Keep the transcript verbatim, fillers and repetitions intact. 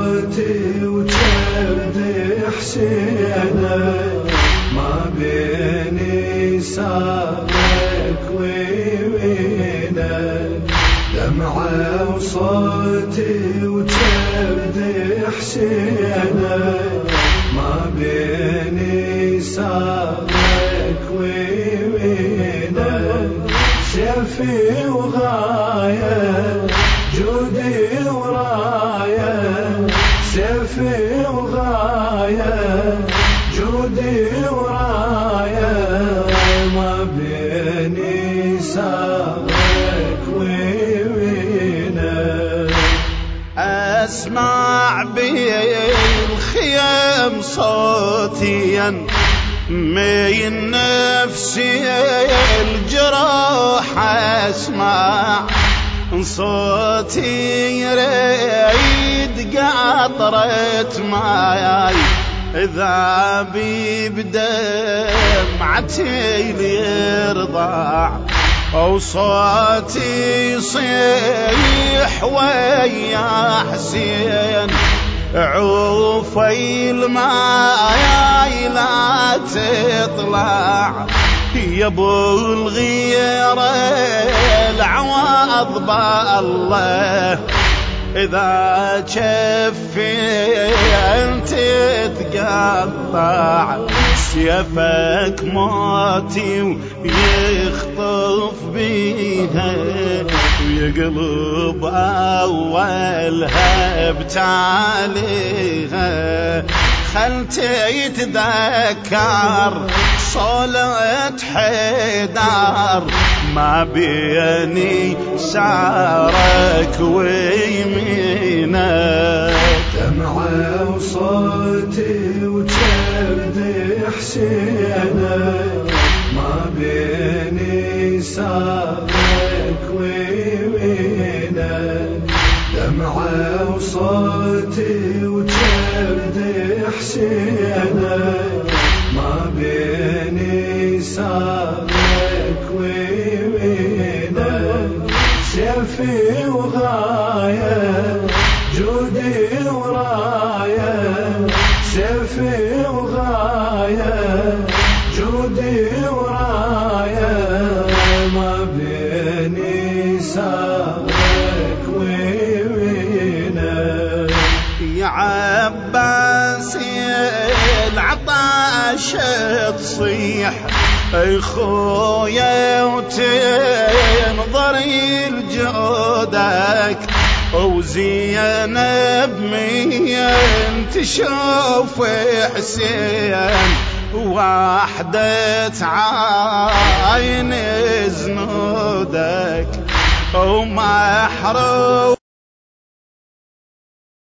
صوتي وجبد حسينك ما بيني سابك ويمينك دمعة وصوتي وجبد حسينك ما بيني سابك ويمينك سيفي وغاية جودي وراية سيفي وغاية جودي وراية ما بيني سابك ويمينك أسمع بالخيام صوتيا من نفسي الجراح أسمع صوتي يريد قطرة ماي ذابي بدمعتي ليرضع أو صوتي يصيح ويا حسين عوفي الماي لا تطلع يا ابو الغيرة العواض بالله إذا جفي أنت تقطع سيفك موتي ويخطف بيها ويقلب أولها بتاليها خلتي يتذكر صولة حيدر ما بيني سارك ويمينك دمعة وصوتي وجبد حسينك ما بيني سابك ويمينك دمعة وصوتي وجبد حسينك ما بيني سابك ويمينك سيفي وغاية جودي وراية سيفي وغاية جودي وراية ما بيني سابك ويمينك يا عباس العطاش تصيح اي خويا وتنظري لجودك وزينب مين تشوف حسين وحدة عين زنودك ومحروم